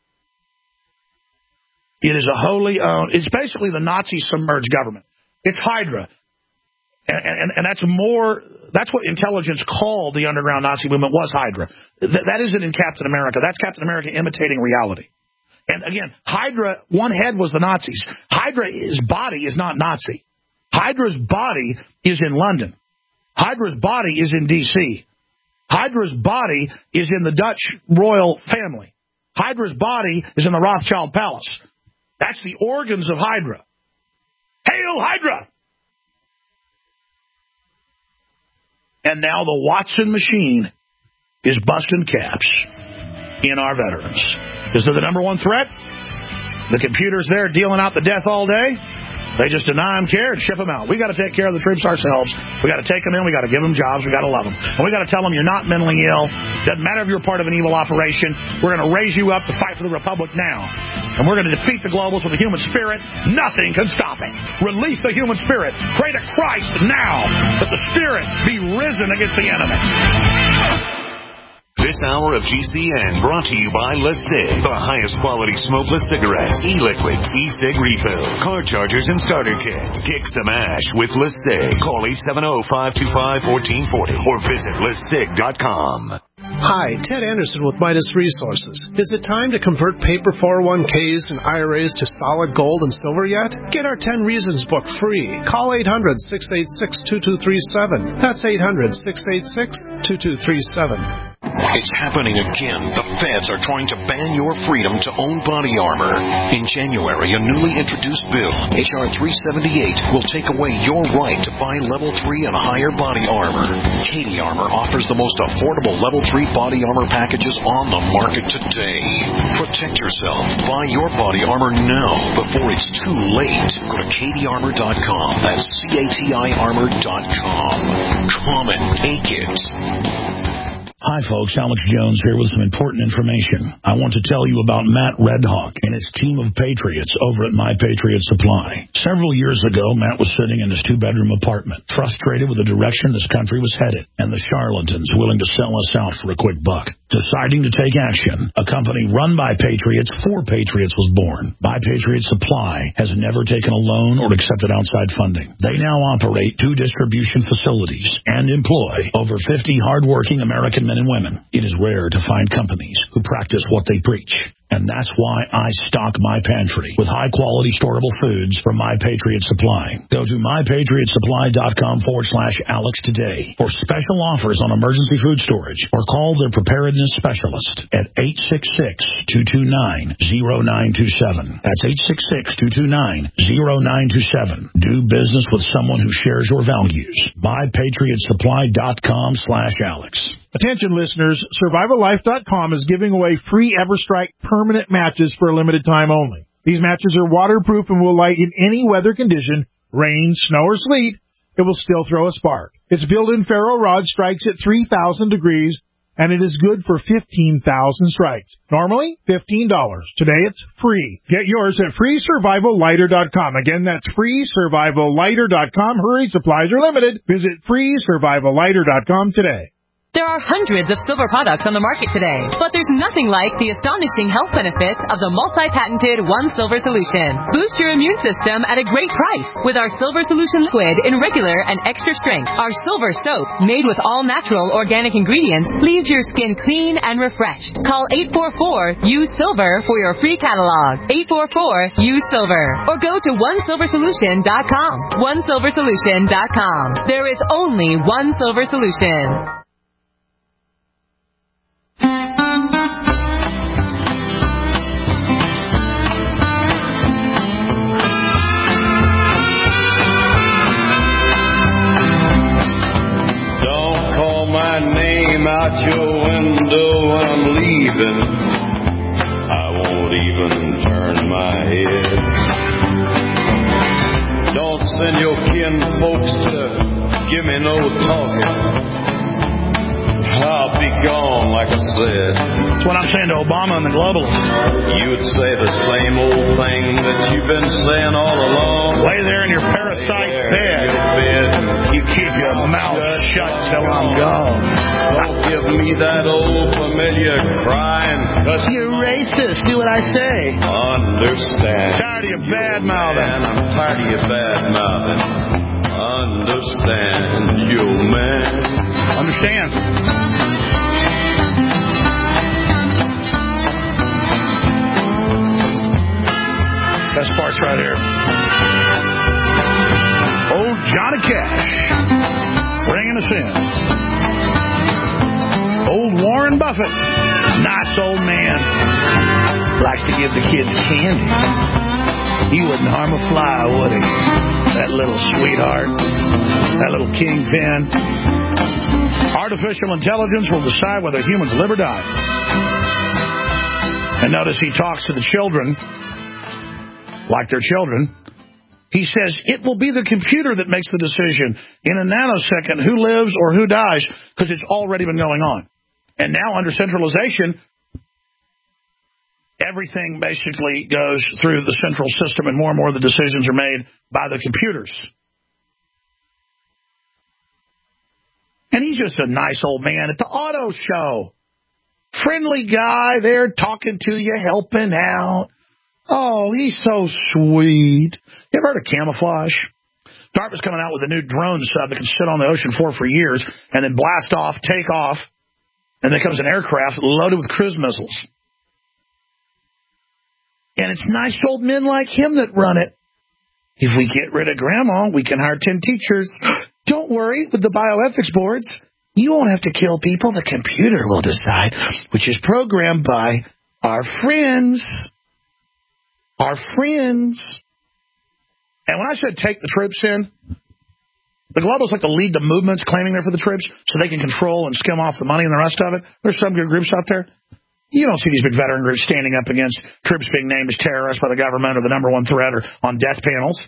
It is a wholly owned, it's basically the Nazi submerged government. It's Hydra. And that's what intelligence called the underground Nazi movement was Hydra. That isn't in Captain America. That's Captain America imitating reality. And again, Hydra, one head was the Nazis. Hydra's body is not Nazi. Hydra's body is in London. Hydra's body is in D.C. Hydra's body is in the Dutch royal family. Hydra's body is in the Rothschild Palace. That's the organs of Hydra. Hail Hydra! And now the Watson machine is busting caps in our veterans. Is it the number one threat? The computer's there dealing out the death all day. They just deny them care and ship them out. We got to take care of the troops ourselves. We got to take them in. We got to give them jobs. We got to love them. And we got to tell them you're not mentally ill. Doesn't matter if you're part of an evil operation. We're going to raise you up to fight for the Republic now. And we're going to defeat the globals with the human spirit. Nothing can stop it. Release the human spirit. Pray to Christ now that the spirit be risen against the enemy. This hour of GCN brought to you by Lustig, the highest quality smokeless cigarettes, e-liquids, e-cig refills, car chargers, and starter kits. Kick some ash with Lustig. Call 870-525-1440 or visit Lustig.com. Hi, Ted Anderson with Midas Resources. Is it time to convert paper 401ks and IRAs to solid gold and silver yet? Get our 10 Reasons book free. Call 800-686-2237. That's 800-686-2237. It's happening again. The feds are trying to ban your freedom to own body armor. In January, a newly introduced bill, H.R. 378, will take away your right to buy Level 3 and higher body armor. Katie Armor offers the most affordable Level 3 body armor packages on the market today. Protect yourself. Buy your body armor now before it's too late. Go to katiearmor.com. That's CATIarmor.com. Come and take it. Hi, folks. Alex Jones here with some important information. I want to tell you about Matt Redhawk and his team of patriots over at My Patriot Supply. Several years ago, Matt was sitting in his two-bedroom apartment, frustrated with the direction this country was headed, and the charlatans willing to sell us out for a quick buck. Deciding to take action, a company run by patriots for patriots was born. My Patriot Supply has never taken a loan or accepted outside funding. They now operate 2 distribution facilities and employ over 50 hardworking American men and women. It is rare to find companies who practice what they preach. And that's why I stock my pantry with high-quality storable foods from My Patriot Supply. Go to mypatriotsupply.com/Alex today for special offers on emergency food storage or call their preparedness specialist at 866-229-0927. That's 866-229-0927. Do business with someone who shares your values. mypatriotsupply.com/Alex. Attention listeners, SurvivalLife.com is giving away free EverStrike permanent matches for a limited time only. These matches are waterproof and will light in any weather condition, rain, snow, or sleet. It will still throw a spark. Its built-in ferro rod strikes at 3,000 degrees, and it is good for 15,000 strikes. Normally, $15. Today, it's free. Get yours at FreeSurvivalLighter.com. Again, that's FreeSurvivalLighter.com. Hurry, supplies are limited. Visit FreeSurvivalLighter.com today. There are hundreds of silver products on the market today, but there's nothing like the astonishing health benefits of the multi-patented One Silver Solution. Boost your immune system at a great price with our Silver Solution liquid in regular and extra strength. Our silver soap, made with all natural organic ingredients, leaves your skin clean and refreshed. Call 844-USILVER for your free catalog. 844-USILVER. Or go to OneSilverSolution.com. OneSilverSolution.com. There is only one silver solution. Out your window when I'm leaving, I won't even turn my head. Don't send your kin folks to give me no talking. I'll be gone, like I said. That's what I'm saying to Obama and the globalists. You would say the same old thing that you've been saying all along. Lay there in your parasite bed. You keep your mouth shut till I'm gone. Don't give me that old familiar crying. You're racist. Do what I say. Understand. Tired of your bad mouthing. I'm tired of your bad mouthing. Understand, you man. Understand. Best part's right here. Old Johnny Cash bringing us in. Old Warren Buffett, nice old man, likes to give the kids candy. He wouldn't harm a fly, would he? That little sweetheart, that little kingpin. Artificial intelligence will decide whether humans live or die. And notice he talks to the children like they're children. He says it will be the computer that makes the decision in a nanosecond who lives or who dies, because it's already been going on. And now under centralization, everything basically goes through the central system, and more of the decisions are made by the computers. And he's just a nice old man at the auto show. Friendly guy there talking to you, helping out. Oh, he's so sweet. You ever heard of camouflage? DARPA's coming out with a new drone sub that can sit on the ocean floor for years and then blast off, take off, and then comes an aircraft loaded with cruise missiles. And it's nice old men like him that run it. If we get rid of Grandma, we can hire 10 teachers. Don't worry, with the bioethics boards, you won't have to kill people. The computer will decide, which is programmed by our friends. Our friends. And when I said take the troops in, the globals like to lead the movements claiming they're for the troops so they can control and skim off the money and the rest of it. There's some good groups out there. You don't see these big veteran groups standing up against troops being named as terrorists by the government or the number one threat or on death panels.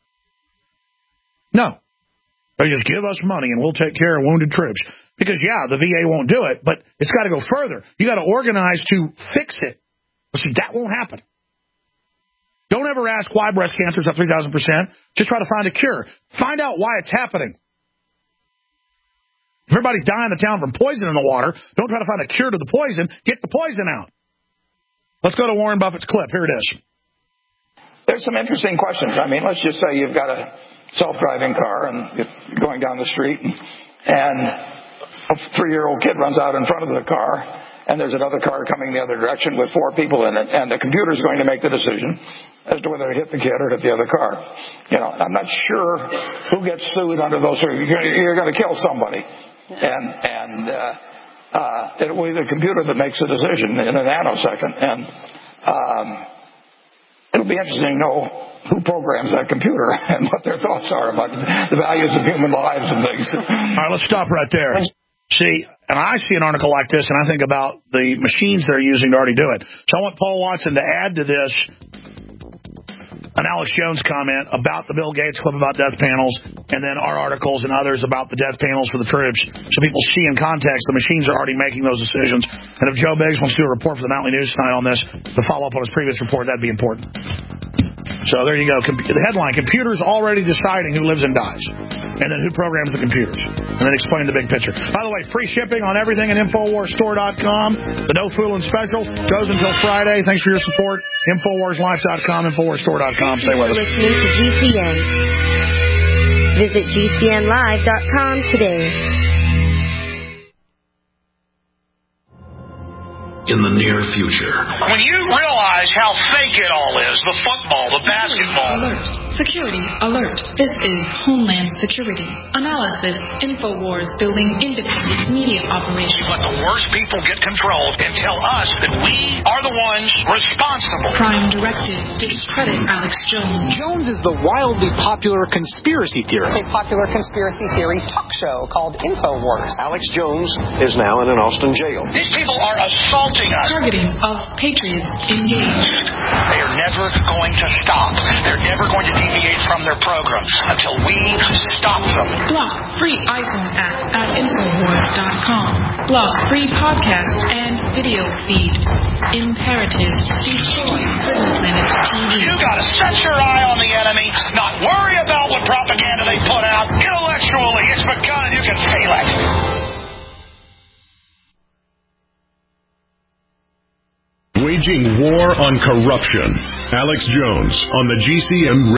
No. They just give us money and we'll take care of wounded troops. Because, yeah, the VA won't do it, but it's got to go further. You got to organize to fix it. But see, that won't happen. Don't ever ask why breast cancer is up 3,000%. Just try to find a cure. Find out why it's happening. If everybody's dying in the town from poison in the water, don't try to find a cure to the poison. Get the poison out. Let's go to Warren Buffett's clip. Here it is. There's some interesting questions. I mean, let's just say you've got a self-driving car and you're going down the street and a 3-year-old kid runs out in front of the car and there's another car coming the other direction with 4 people in it, and the computer's going to make the decision as to whether it hit the kid or hit the other car. You know, I'm not sure who gets sued under those. You're going to kill somebody. And it will be the computer that makes the decision in a nanosecond. And it'll be interesting to know who programs that computer and what their thoughts are about the values of human lives and things. All right, let's stop right there. See, and I see an article like this, and I think about the machines they're using to already do it. So I want Paul Watson to add to this an Alex Jones comment about the Bill Gates clip about death panels, and then our articles and others about the death panels for the troops, so people see in context the machines are already making those decisions. And if Joe Biggs wants to do a report for the Mountain News tonight on this to follow up on his previous report, that'd be important. So there you go. The headline, computers already deciding who lives and dies. And then who programs the computers. And then explain the big picture. By the way, free shipping on everything at InfoWarsStore.com. The No Fooling Special goes until Friday. Thanks for your support. InfoWarsLife.com, InfoWarsStore.com. Stay with us. Listening to GCN. Visit GCNlive.com today. In the near future. When you realize how fake it all is, the football, the basketball. Security alert. This is Homeland Security. Analysis. InfoWars building independent media operation. Let the worst people get control and tell us that we are the ones responsible. Crime Directive. Discredit Alex Jones. Jones is the wildly popular conspiracy theorist. It's a popular conspiracy theory talk show called InfoWars. Alex Jones is now in an Austin jail. These people are assaulting us. Targeting of patriots engaged. They are never going to stop. They're never going to deviate from their program until we stop them. Block free iPhone app at Infowars.com. Block free podcast and video feed. Imperative. Destroy Prison Planet TV. You gotta set your eye on the enemy, not worry about what propaganda they put out. Intellectually, it's begun and you can feel it. Waging war on corruption. Alex Jones on the GCN